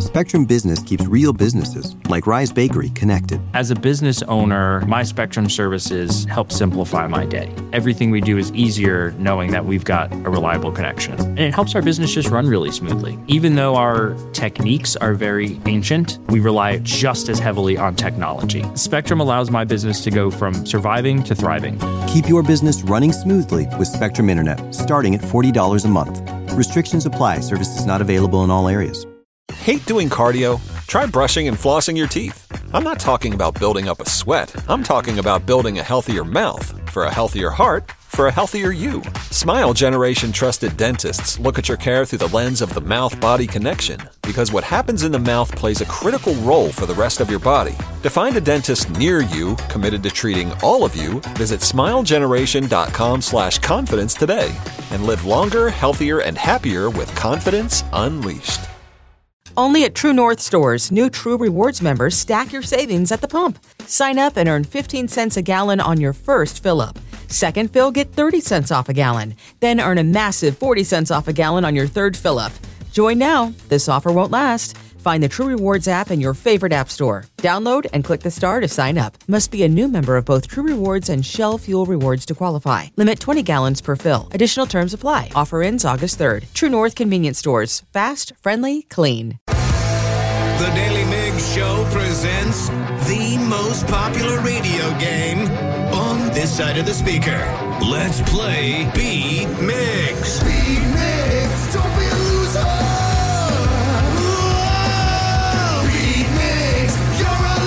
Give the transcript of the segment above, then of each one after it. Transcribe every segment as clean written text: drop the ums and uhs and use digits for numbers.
Spectrum Business keeps real businesses, like Rise Bakery, connected. As a business owner, my Spectrum services help simplify my day. Everything we do is easier knowing that we've got a reliable connection. And it helps our business just run really smoothly. Even though our techniques are very ancient, we rely just as heavily on technology. Spectrum allows my business to go from surviving to thriving. Keep your business running smoothly with Spectrum Internet, starting at $40 a month. Restrictions apply. Services not available in all areas. Hate doing cardio? Try brushing and flossing your teeth. I'm not talking about building up a sweat. I'm talking about building a healthier mouth for a healthier heart for a healthier you. Smile Generation trusted dentists look at your care through the lens of the mouth-body connection, because what happens in the mouth plays a critical role for the rest of your body. To find a dentist near you committed to treating all of you, visit smilegeneration.com/confidence today and live longer, healthier, and happier with confidence unleashed. Only at True North stores, new True Rewards members stack your savings at the pump. Sign up and earn 15 cents a gallon on your first fill-up. Second fill, get 30 cents off a gallon. Then earn a massive 40 cents off a gallon on your third fill-up. Join now. This offer won't last. Find the True Rewards app in your favorite app store. Download and click the star to sign up. Must be a new member of both True Rewards and Shell Fuel Rewards to qualify. Limit 20 gallons per fill. Additional terms apply. Offer ends August 3rd. True North Convenience Stores. Fast, friendly, clean. The Daily Migs Show presents the most popular radio game on this side of the speaker. Let's play Beat Migs. Beat Migs, don't be a loser. Whoa. Beat Migs, you're a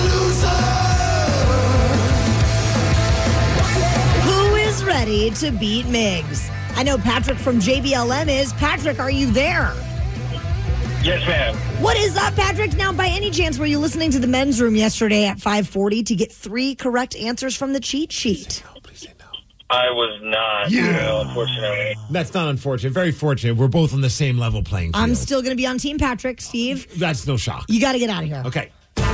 loser. Who is ready to beat Migs? I know Patrick from JBLM is. Patrick, are you there? Yes, ma'am. What is up, Patrick? Now, by any chance, were you listening to the men's room yesterday at 5:40 to get 3 correct answers from the cheat sheet? Please say no. I was not, unfortunately. That's not unfortunate. Very fortunate. We're both on the same level playing field. I'm still going to be on Team Patrick, Steve. That's no shock. You got to get out of here. Okay.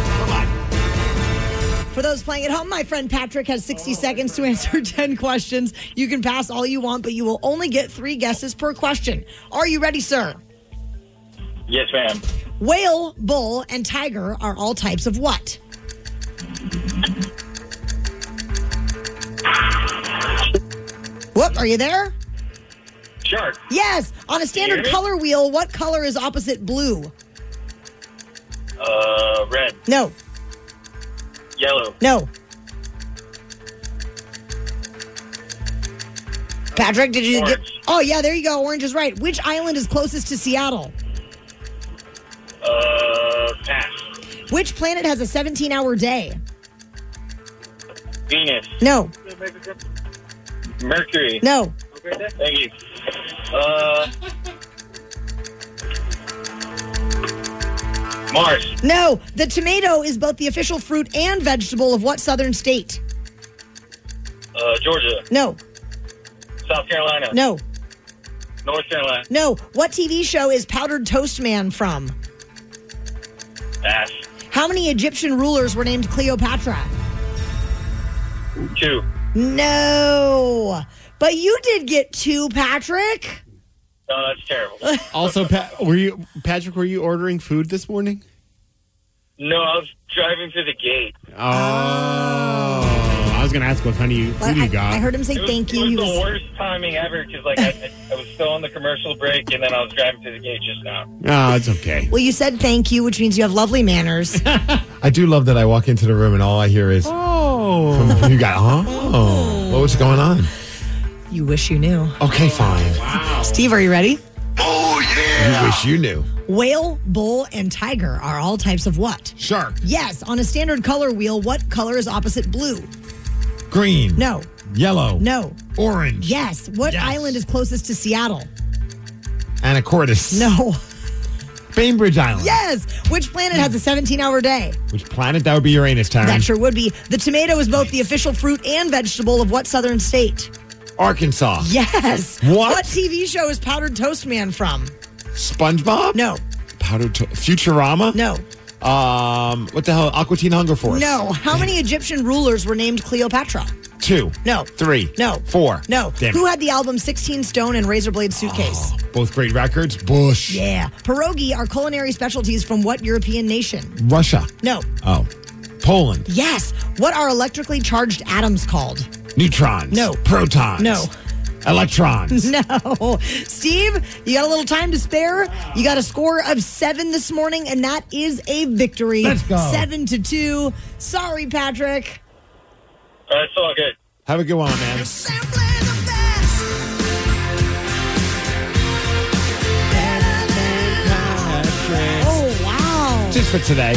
For those playing at home, my friend Patrick has 60 seconds to answer 10 questions. You can pass all you want, but you will only get 3 guesses per question. Are you ready, sir? Yes, ma'am. Whale, bull, and tiger are all types of what? Whoop, are you there? Shark. Yes. On a standard color wheel, what color is opposite blue? Red. No. Yellow. No. Patrick, did you Orange. get... Oh, yeah, there you go. Orange is right. Which island is closest to Seattle? Pass. Which planet has a 17-hour day? Venus. No. Mercury. No. Thank you. Mars. No. The tomato is both the official fruit and vegetable of what southern state? Georgia. No. South Carolina. No. North Carolina. No. What TV show is Powdered Toast Man from? Pass. How many Egyptian rulers were named Cleopatra? 2. No. But you did get 2, Patrick. No, that's terrible. Also, Patrick, were you ordering food this morning? No, I was driving through the gate. Oh. I was going to ask what kind of food you got. I heard him say thank you. It was the worst timing ever because I was still on the commercial break and then I was driving through the gate just now. Oh, it's okay. Well, you said thank you, which means you have lovely manners. I do love that I walk into the room and all I hear is, you got, what was going on? You wish you knew. Okay, fine. Wow. Steve, are you ready? Oh, yeah. You wish you knew. Whale, bull, and tiger are all types of what? Shark. Yes. On a standard color wheel, what color is opposite blue? Green. No. Yellow. No. Orange. Yes. What island is closest to Seattle? Anacortes. No. Bainbridge Island. Yes. Which planet has a 17-hour day? Which planet? That would be Uranus, Taryn. That sure would be. The tomato is both the official fruit and vegetable of what southern state? Arkansas. Yes. What TV show is Powdered Toast Man from? SpongeBob? No. Futurama? No. What the hell? Aqua Teen Hunger Force? No. How many Egyptian rulers were named Cleopatra? 2. No. 3. No. 4. No. Damn Who it. had the album 16 Stone and Razor Blade Suitcase? Both great records. Bush. Yeah. Pierogi are culinary specialties from what European nation? Russia. No. Oh. Poland. Yes. What are electrically charged atoms called? Neutrons. No. Protons. No. Electrons. No. Steve, you got a little time to spare. You got a score of 7 this morning, and that is a victory. Let's go. 7-2. Sorry, Patrick. It's all good. Have a good one, man. Oh, wow. Just for today.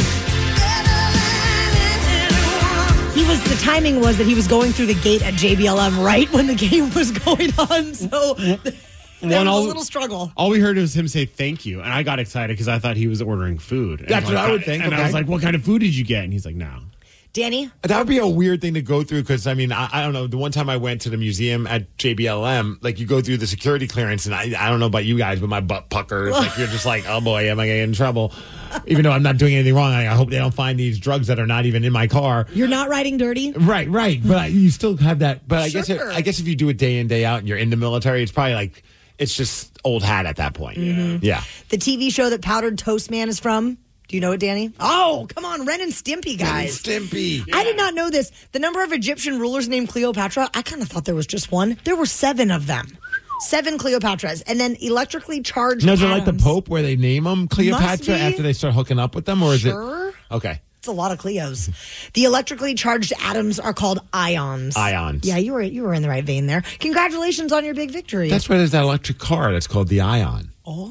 The timing was that he was going through the gate at JBLM right when the game was going on. So there was a little struggle. All we heard was him say thank you, and I got excited because I thought he was ordering food. That's what I would think. And I was like, what kind of food did you get? And he's like, no. Danny? That would be a weird thing to go through because, I mean, I don't know. The one time I went to the museum at JBLM, like you go through the security clearance, and I don't know about you guys, but my butt puckers. Like you're just like, oh boy, am I going to get in trouble? Even though I'm not doing anything wrong, I hope they don't find these drugs that are not even in my car. You're not riding dirty? Right. But you still have that. But Sure. I guess if you do it day in, day out, and you're in the military, it's probably like, it's just old hat at that point. Mm-hmm. Yeah. The TV show that Powdered Toast Man is from? Do you know it, Danny? Oh, come on, Ren and Stimpy, guys. Ren and Stimpy. I did not know this. The number of Egyptian rulers named Cleopatra, I kind of thought there was just one. There were 7 of them. 7 Cleopatras. And then electrically charged Now, is it like the atoms. Pope where they name them Cleopatra be. after they start hooking up with them? Or is Sure. it? Okay. It's a lot of Cleos. The electrically charged atoms are called ions. Ions. Yeah, you were in the right vein there. Congratulations on your big victory. That's why there's that electric car that's called the Ion.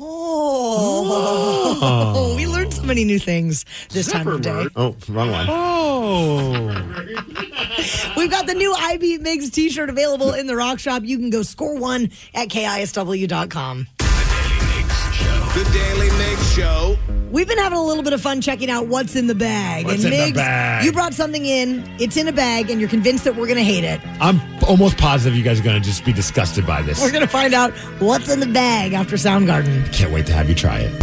Oh. We learned so many new things this time of day. Oh, wrong one. Oh. We've got the new I Beat Migs t-shirt available in the Rock Shop. You can go score one at KISW.com. The Daily Mix Show. We've been having a little bit of fun checking out what's in the bag. What's and in the Migs, bag? you brought something in. It's in a bag, and you're convinced that we're going to hate it. I'm almost positive you guys are going to just be disgusted by this. We're going to find out what's in the bag after Soundgarden. Can't wait to have you try it.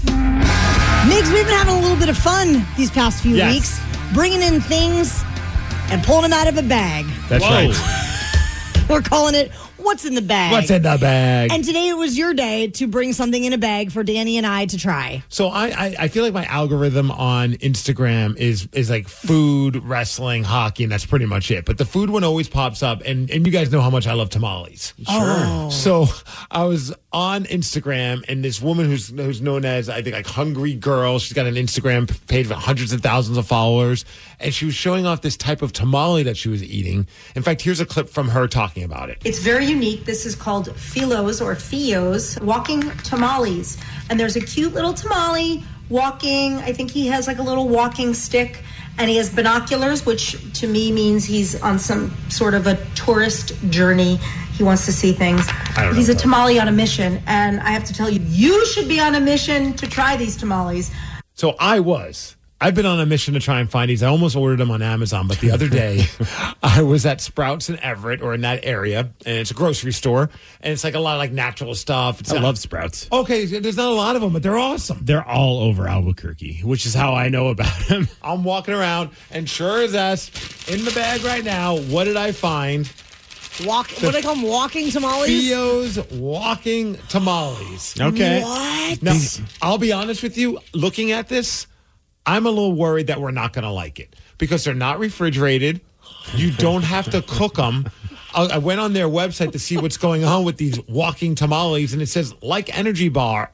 Migs, we've been having a little bit of fun these past few Yes. weeks, bringing in things and pulling them out of a bag. That's right. We're calling it What's in the Bag. What's in the bag? And today it was your day to bring something in a bag for Danny and I to try. So I feel like my algorithm on Instagram is like food, wrestling, hockey, and that's pretty much it. But the food one always pops up, and you guys know how much I love tamales. Sure. Oh. So I was on Instagram, and this woman who's known as, I think, like Hungry Girl, she's got an Instagram page with hundreds of thousands of followers, and she was showing off this type of tamale that she was eating. In fact, here's a clip from her talking about it. It's very unique. This is called filos or fios, walking tamales. And there's a cute little tamale walking. I think he has like a little walking stick, and he has binoculars, which to me means he's on some sort of a tourist journey. He wants to see things. He's a tamale on a mission. And I have to tell you, you should be on a mission to try these tamales. So I've been on a mission to try and find these. I almost ordered them on Amazon, but the other day I was at Sprouts in Everett, or in that area, and it's a grocery store, and it's like a lot of like natural stuff. I love Sprouts. Okay, there's not a lot of them, but they're awesome. They're all over Albuquerque, which is how I know about them. I'm walking around, and sure as ass, in the bag right now, what did I find? What do they call them? Walking tamales? Theo's walking tamales. Okay. What? Now, I'll be honest with you, looking at this, I'm a little worried that we're not going to like it because they're not refrigerated. You don't have to cook them. I went on their website to see what's going on with these walking tamales, and it says, like energy bars,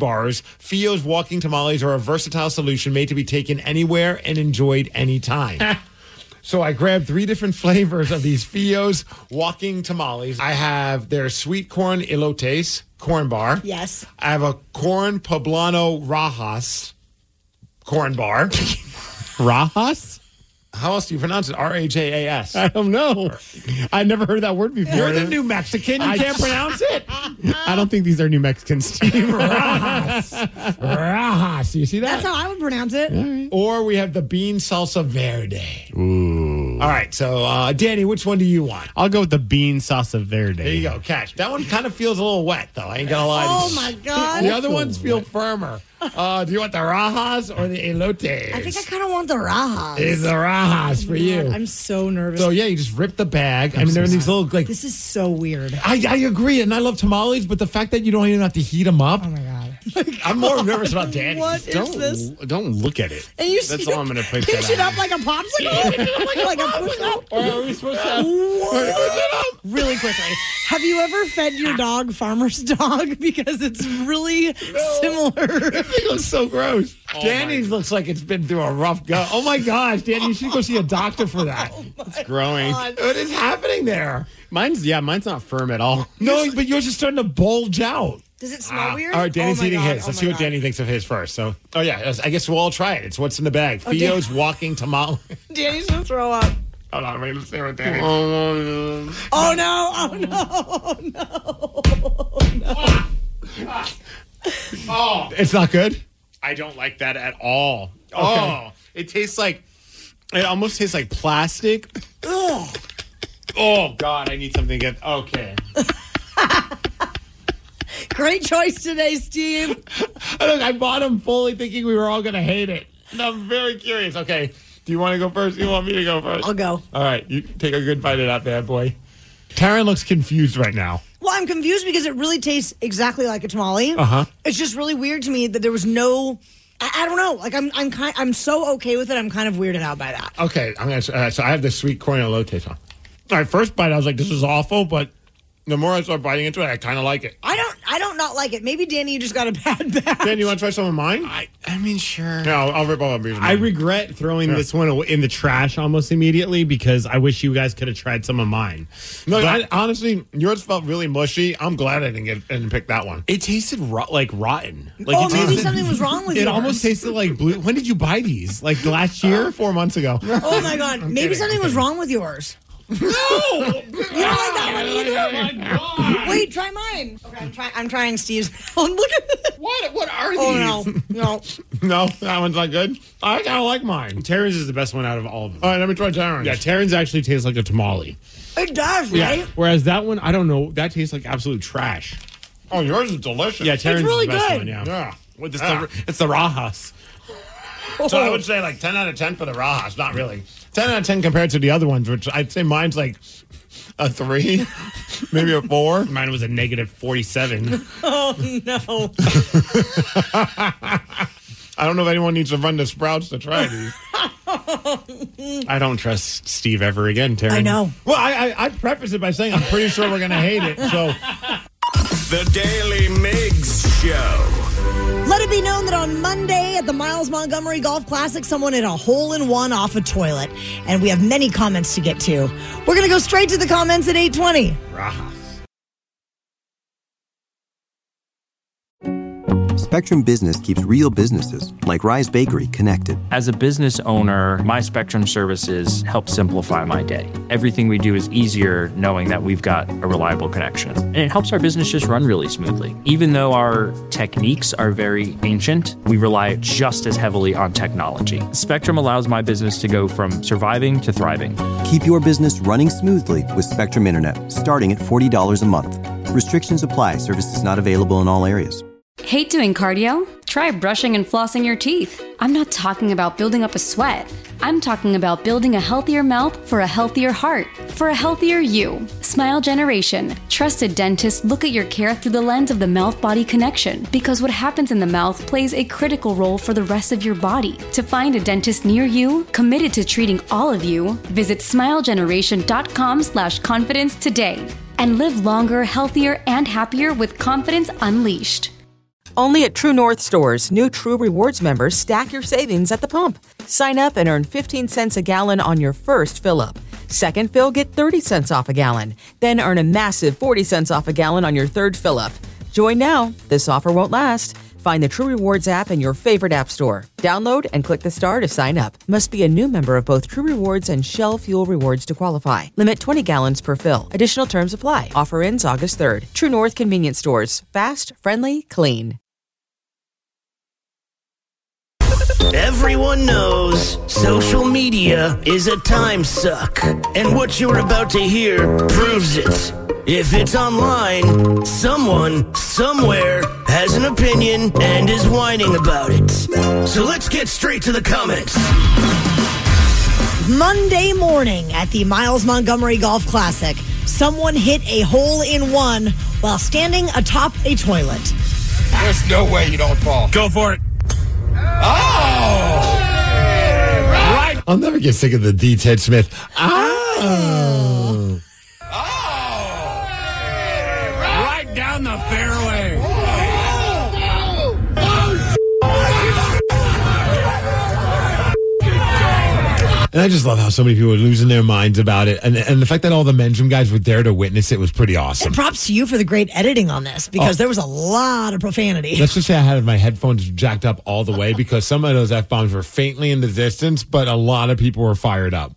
Fio's walking tamales are a versatile solution made to be taken anywhere and enjoyed anytime. So I grabbed 3 different flavors of these Fio's walking tamales. I have their sweet corn elotes corn bar. Yes. I have a corn poblano rajas corn bar. Rajas? How else do you pronounce it? R-A-J-A-S. I don't know. I never heard that word before. You're the New Mexican. You can't pronounce it. I don't think these are New Mexicans, Steve. Rajas. Rajas. You see that? That's how I would pronounce it. Or we have the bean salsa verde. Ooh. All right. So, Danny, which one do you want? I'll go with the bean salsa verde. There you go. Catch. That one kind of feels a little wet, though. I ain't going to lie to you. Oh, my God. The other ones feel firmer. Do you want the rajas or the elotes? I think I kind of want the rajas. It's the rajas for you. I'm so nervous. So, yeah, you just rip the bag. I mean, they're in these little, like... This is so weird. I agree, and I love tamales, but the fact that you don't even have to heat them up... Oh, my God. I'm more nervous about Danny. What is this? Don't look at it. And you That's all I'm going to put pinch that it up like a popsicle? like a push-up? Or are we supposed to push it up? Really quickly. Have you ever fed your dog Farmer's Dog? Because it's really similar. It looks so gross. Danny's looks like it's been through a rough go. Oh, my gosh, Danny, you should go see a doctor for that. It's growing. What is happening there? Mine's not firm at all. No, but yours is starting to bulge out. Does it smell weird? All right, Danny's eating his. Oh Let's see what Danny thinks of his first. So, I guess we'll all try it. It's what's in the bag. Fio's walking tamale. Danny's going to throw up. Hold on, wait, let's see what Danny. Oh, no. Oh, it's not good? I don't like that at all. Okay. Oh, it almost tastes like plastic. Ugh. Oh, God, I need something to get. Okay. Great choice today, Steve. Look, I bought him fully thinking we were all going to hate it. And I'm very curious. Okay, do you want to go first? You want me to go first? I'll go. All right, you take a good bite of that bad boy. Taryn looks confused right now. Well, I'm confused because it really tastes exactly like a tamale. Uh-huh. It's just really weird to me that there was no... I don't know. Like I'm so okay with it. I'm kind of weirded out by that. Okay, so I have the sweet corn elote on. All right, first bite, I was like, this is awful, but the more I start biting into it, I kind of like it. I don't not like it. Maybe, Danny, you just got a bad batch. Danny, you want to try some of mine? I mean, sure. Yeah, I'll rip all of yours. I regret throwing this one in the trash almost immediately because I wish you guys could have tried some of mine. No, honestly, yours felt really mushy. I'm glad I didn't pick that one. It tasted like rotten. Like maybe something was wrong with it. It yours. almost tasted like blue. When did you buy these? Like last year? 4 months ago. Oh, my God. Maybe something was wrong with yours. No! You don't like that one either? Oh, my God. Wait, try mine. Okay, I'm trying Steve's. Oh, look at this. What are these? Oh, no. No, that one's not good. I kind of like mine. Taryn's is the best one out of all of them. All right, let me try Taryn's. Yeah, Taryn's actually tastes like a tamale. It does, right? Yeah. Whereas that one, I don't know, that tastes like absolute trash. Oh, yours is delicious. Yeah, Taryn's really is the best good. one, yeah. Yeah. It's the rajas. So I would say like 10 out of 10 for the rajas. Not really. 10 out of 10 compared to the other ones, which I'd say mine's like a 3, maybe a 4. Mine was a -47. Oh, no. I don't know if anyone needs to run to Sprouts to try these. I don't trust Steve ever again, Taryn. I know. Well, I preface it by saying I'm pretty sure we're going to hate it. So, The Daily Migs Show. Let it be known that on Monday at the Miles Montgomery Golf Classic, someone hit a hole-in-one off a toilet. And we have many comments to get to. We're going to go straight to the comments at 8:20. Spectrum Business keeps real businesses, like Rise Bakery, connected. As a business owner, my Spectrum services help simplify my day. Everything we do is easier knowing that we've got a reliable connection. And it helps our business just run really smoothly. Even though our techniques are very ancient, we rely just as heavily on technology. Spectrum allows my business to go from surviving to thriving. Keep your business running smoothly with Spectrum Internet, starting at $40 a month. Restrictions apply. Services not available in all areas. Hate doing cardio? Try brushing and flossing your teeth. I'm not talking about building up a sweat. I'm talking about building a healthier mouth for a healthier heart, for a healthier you. Smile Generation. Trusted dentists look at your care through the lens of the mouth-body connection because what happens in the mouth plays a critical role for the rest of your body. To find a dentist near you, committed to treating all of you, visit smilegeneration.com/confidence today and live longer, healthier, and happier with confidence unleashed. Only at True North stores, new True Rewards members stack your savings at the pump. Sign up and earn 15 cents a gallon on your first fill-up. Second fill, get 30 cents off a gallon. Then earn a massive 40 cents off a gallon on your third fill-up. Join now. This offer won't last. Find the True Rewards app in your favorite app store. Download and click the star to sign up. Must be a new member of both True Rewards and Shell Fuel Rewards to qualify. Limit 20 gallons per fill. Additional terms apply. Offer ends August 3rd. True North Convenience Stores. Fast, friendly, clean. Everyone knows social media is a time suck, and what you're about to hear proves it. If it's online, someone, somewhere has an opinion and is whining about it. So let's get straight to the comments. Monday morning at the Miles Montgomery Golf Classic, someone hit a hole-in-one while standing atop a toilet. There's no way you don't fall. Go for it. Oh! Right. I'll never get sick of the D. Ted Smith. Oh! Right down the fairway. And I just love how so many people are losing their minds about it. And the fact that all the men's room guys were there to witness it was pretty awesome. And props to you for the great editing on this, because there was a lot of profanity. Let's just say I had my headphones jacked up all the way because some of those F-bombs were faintly in the distance, but a lot of people were fired up.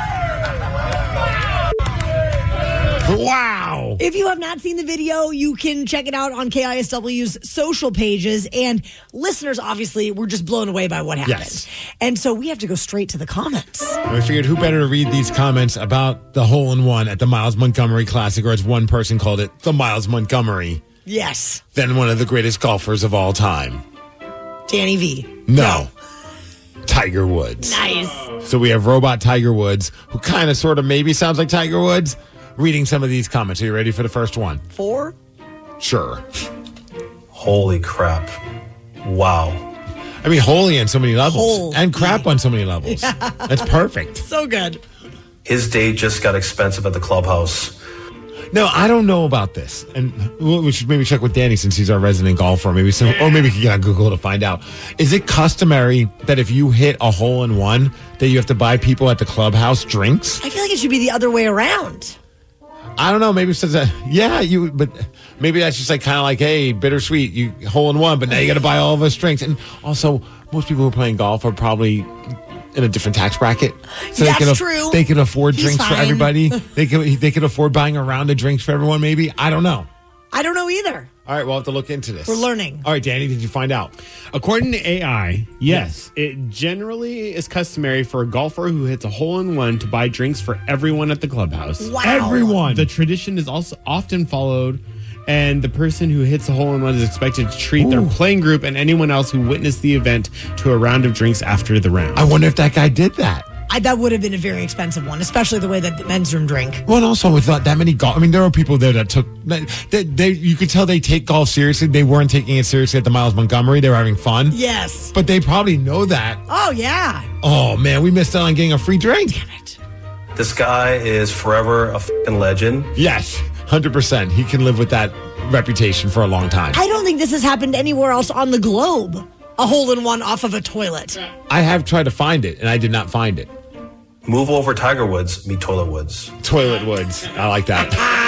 Wow. If you have not seen the video, you can check it out on KISW's social pages. And listeners, obviously, were just blown away by what happened. Yes. And so we have to go straight to the comments. I figured who better to read these comments about the hole-in-one at the Miles Montgomery Classic, or as one person called it, the Miles Montgomery, Yes. than one of the greatest golfers of all time. Danny V. No. Tiger Woods. Nice. So we have Robot Tiger Woods, who kind of sort of maybe sounds like Tiger Woods, reading some of these comments. Are you ready for the first one? 4? Sure. Holy crap. Wow. I mean, holy on so many levels. Holy. And crap on so many levels. Yeah. That's perfect. So good. His day just got expensive at the clubhouse. No, I don't know about this. And we should maybe check with Danny since he's our resident golfer. Or maybe we can get on Google to find out. Is it customary that if you hit a hole-in-one that you have to buy people at the clubhouse drinks? I feel like it should be the other way around. I don't know. Maybe it says that. Yeah, but maybe that's just like kind of like, hey, bittersweet, you hole-in-one, but now you got to buy all of us drinks. And also, most people who are playing golf are probably in a different tax bracket. So That's true. They can afford He's drinks for fine. everybody. They can afford buying a round of drinks for everyone, maybe. I don't know. I don't know either. All right, we'll have to look into this. We're learning. All right, Danny, did you find out? According to AI, yes, it generally is customary for a golfer who hits a hole-in-one to buy drinks for everyone at the clubhouse. Wow. Everyone. The tradition is also often followed, and the person who hits a hole-in-one is expected to treat their playing group and anyone else who witnessed the event to a round of drinks after the round. I wonder if that guy did that. That would have been a very expensive one, especially the way that the men's room drink. Well, and also with that many golf, I mean, there are people there that took. You could tell they take golf seriously. They weren't taking it seriously at the Miles Montgomery. They were having fun. Yes. But they probably know that. Oh, yeah. Oh man, we missed out on getting a free drink. Damn it. This guy is forever a fucking legend. Yes, 100%. He can live with that reputation for a long time. I don't think this has happened anywhere else on the globe. A hole-in-one off of a toilet. I have tried to find it, and I did not find it. Move over Tiger Woods, meet Toilet Woods. Toilet Woods. I like that.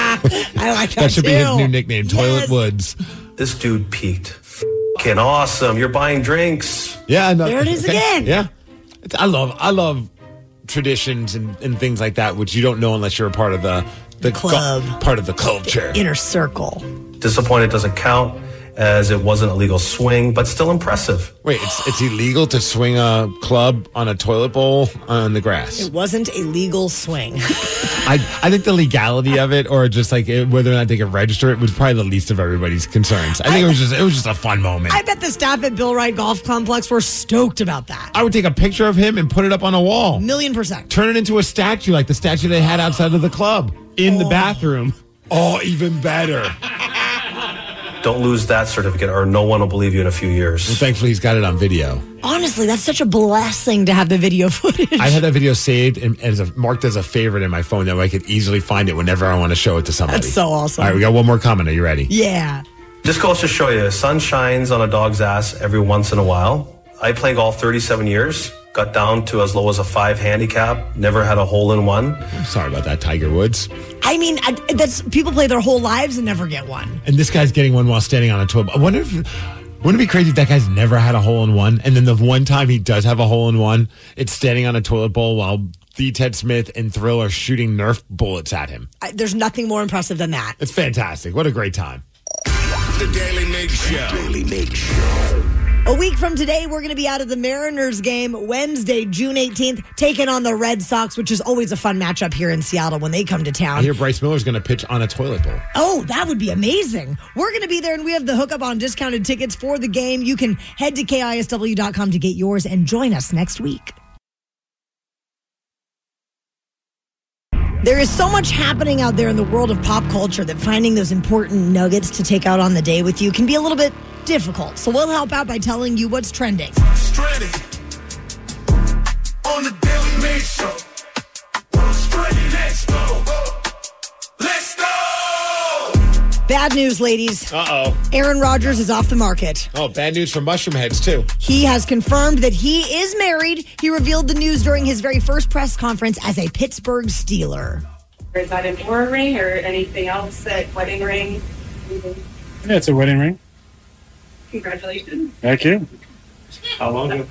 I like that That should be his too. new nickname, Toilet Yes. Woods. This dude peaked. Fucking awesome. You're buying drinks. Yeah, no, There it is again. Yeah, I love traditions and things like that, which you don't know unless you're a part of the club, part of the culture, inner circle. Disappointed doesn't count, as it wasn't a legal swing, but still impressive. Wait, it's illegal to swing a club on a toilet bowl on the grass? It wasn't a legal swing. I think the legality of it, or just like whether or not they could register it, was probably the least of everybody's concerns. I think it was just a fun moment. I bet the staff at Bill Wright Golf Complex were stoked about that. I would take a picture of him and put it up on a wall. 1,000,000%. Turn it into a statue, like the statue they had outside of the club. In the bathroom. Oh, even better. Don't lose that certificate or no one will believe you in a few years. Well, thankfully, he's got it on video. Honestly, that's such a blessing to have the video footage. I had that video saved and marked as a favorite in my phone. That way I could easily find it whenever I want to show it to somebody. That's so awesome. All right, we got one more comment. Are you ready? Yeah. Just goes to show you, sun shines on a dog's ass every once in a while. I play golf 37 years. Got down to as low as a 5 handicap. Never had a hole-in-one. I'm sorry about that, Tiger Woods. I mean, that's people play their whole lives and never get one. And this guy's getting one while standing on a toilet. I wonder if... Wouldn't it be crazy if that guy's never had a hole-in-one, and then the one time he does have a hole-in-one, it's standing on a toilet bowl while the Ted Smith and Thrill are shooting Nerf bullets at him? There's nothing more impressive than that. It's fantastic. What a great time. The Daily Mig Show. Daily Mig Show. A week from today, we're going to be out of the Mariners game Wednesday, June 18th, taking on the Red Sox, which is always a fun matchup here in Seattle when they come to town. I hear Bryce Miller's going to pitch on a toilet bowl. Oh, that would be amazing. We're going to be there, and we have the hookup on discounted tickets for the game. You can head to KISW.com to get yours and join us next week. There is so much happening out there in the world of pop culture that finding those important nuggets to take out on the day with you can be a little bit difficult. So we'll help out by telling you what's trending. Stranded on the Daily Mig Show. Stranded, let's go. Let's go. Bad news, ladies. Uh-oh. Aaron Rodgers is off the market. Oh, bad news for Mushroom Heads, too. He has confirmed that he is married. He revealed the news during his very first press conference as a Pittsburgh Steeler. Is that an aura ring or anything else? That wedding ring? Yeah, it's a wedding ring. Congratulations. Thank you. How long ago?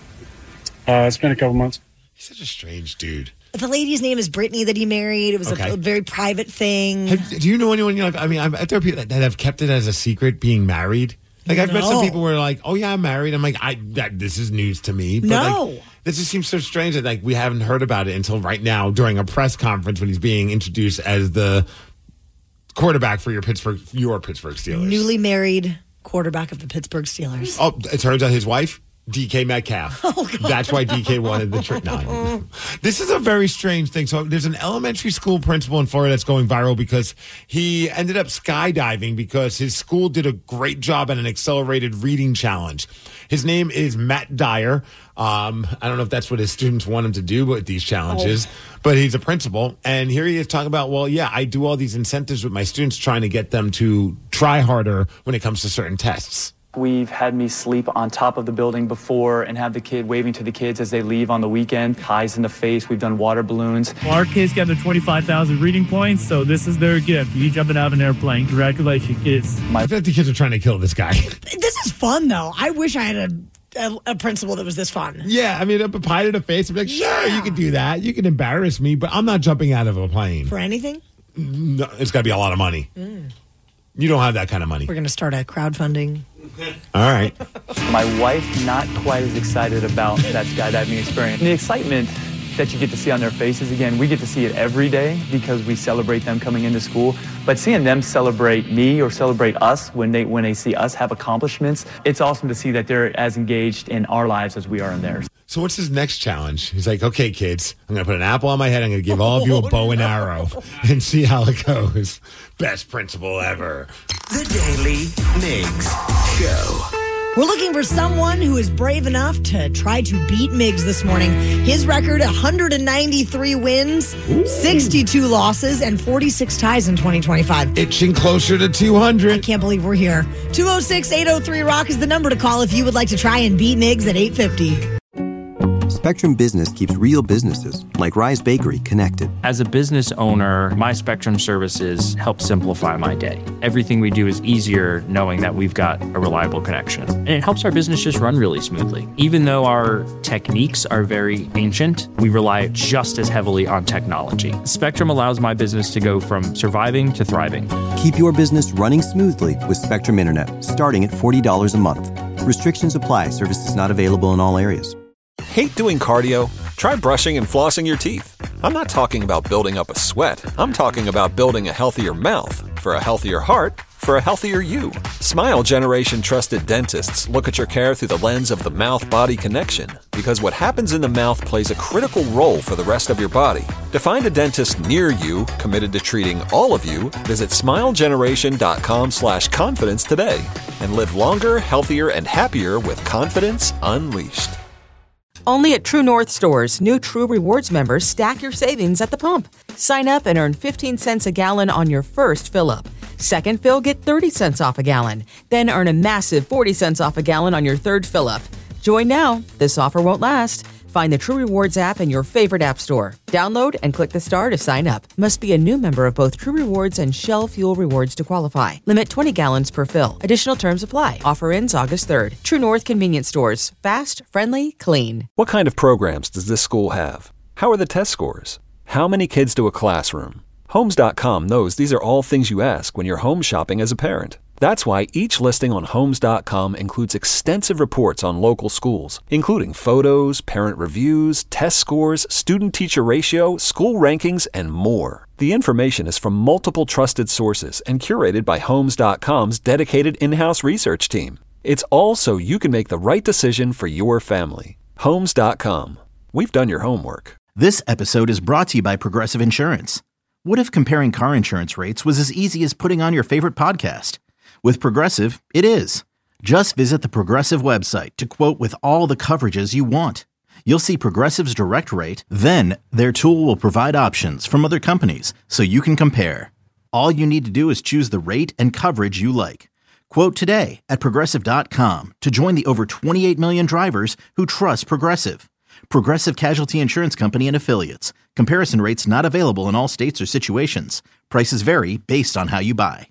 It's been a couple months. He's such a strange dude. The lady's name is Brittany that he married. It was a very private thing. Do you know anyone, there are people that have kept it as a secret being married? Like, I've met some people who are like, oh, yeah, I'm married. I'm like, this is news to me. But this just seems so strange that, we haven't heard about it until right now during a press conference when he's being introduced as the quarterback for your Pittsburgh Steelers. Newly married quarterback of the Pittsburgh Steelers. Oh, it turns out his wife, DK Metcalf. Oh, God. That's why DK wanted the trick. No. This is a very strange thing. So there's an elementary school principal in Florida that's going viral because he ended up skydiving because his school did a great job at an accelerated reading challenge. His name is Matt Dyer. I don't know if that's what his students want him to do with these challenges, but he's a principal. And here he is talking about, well, yeah, I do all these incentives with my students trying to get them to try harder when it comes to certain tests. We've had me sleep on top of the building before and have the kid waving to the kids as they leave on the weekend. Highs in the face. We've done water balloons. Our kids got their 25,000 reading points, so this is their gift. You jumping out of an airplane. Congratulations, kids. I bet the kids are trying to kill this guy. This is fun, though. I wish I had a principal that was this fun. Yeah, I mean, a pie to the face. I'd be like, sure, you can do that. You can embarrass me, but I'm not jumping out of a plane. For anything? No, it's got to be a lot of money. You don't have that kind of money. We're going to start a crowdfunding. All right. My wife, not quite as excited about that skydiving experience. And the excitement that you get to see on their faces, again, we get to see it every day because we celebrate them coming into school. But seeing them celebrate me or celebrate us when they see us have accomplishments, it's awesome to see that they're as engaged in our lives as we are in theirs. So what's his next challenge? He's like, okay, kids, I'm going to put an apple on my head. I'm going to give all of you a bow and arrow and see how it goes. Best principal ever. The Daily Migs Show. We're looking for someone who is brave enough to try to beat Migs this morning. His record, 193 wins, 62 losses, and 46 ties in 2025. Itching closer to 200. I can't believe we're here. 206-803-ROCK is the number to call if you would like to try and beat Migs at 850. Spectrum Business keeps real businesses, like Rise Bakery, connected. As a business owner, my Spectrum services help simplify my day. Everything we do is easier knowing that we've got a reliable connection. And it helps our business just run really smoothly. Even though our techniques are very ancient, we rely just as heavily on technology. Spectrum allows my business to go from surviving to thriving. Keep your business running smoothly with Spectrum Internet, starting at $40 a month. Restrictions apply. Services not available in all areas. Hate doing cardio? Try brushing and flossing your teeth. I'm not talking about building up a sweat. I'm talking about building a healthier mouth. For a healthier heart, for a healthier you. Smile Generation trusted dentists look at your care through the lens of the mouth-body connection, because what happens in the mouth plays a critical role for the rest of your body. To find a dentist near you committed to treating all of you, visit smilegeneration.com/confidence today and live longer, healthier, and happier with confidence unleashed. Only at True North stores, new True Rewards members stack your savings at the pump. Sign up and earn 15 cents a gallon on your first fill-up. Second fill, get 30 cents off a gallon. Then earn a massive 40 cents off a gallon on your third fill-up. Join now. This offer won't last. Find the True Rewards app in your favorite app store. Download and click the star to sign up. Must be a new member of both True Rewards and Shell Fuel Rewards to qualify. Limit 20 gallons per fill. Additional terms apply. Offer ends August 3rd. True North Convenience Stores. Fast, friendly, clean. What kind of programs does this school have? How are the test scores? How many kids to a classroom? Homes.com knows these are all things you ask when you're home shopping as a parent. That's why each listing on Homes.com includes extensive reports on local schools, including photos, parent reviews, test scores, student-teacher ratio, school rankings, and more. The information is from multiple trusted sources and curated by Homes.com's dedicated in-house research team. It's all so you can make the right decision for your family. Homes.com. We've done your homework. This episode is brought to you by Progressive Insurance. What if comparing car insurance rates was as easy as putting on your favorite podcast? With Progressive, it is. Just visit the Progressive website to quote with all the coverages you want. You'll see Progressive's direct rate, then their tool will provide options from other companies so you can compare. All you need to do is choose the rate and coverage you like. Quote today at Progressive.com to join the over 28 million drivers who trust Progressive. Progressive Casualty Insurance Company and Affiliates. Comparison rates not available in all states or situations. Prices vary based on how you buy.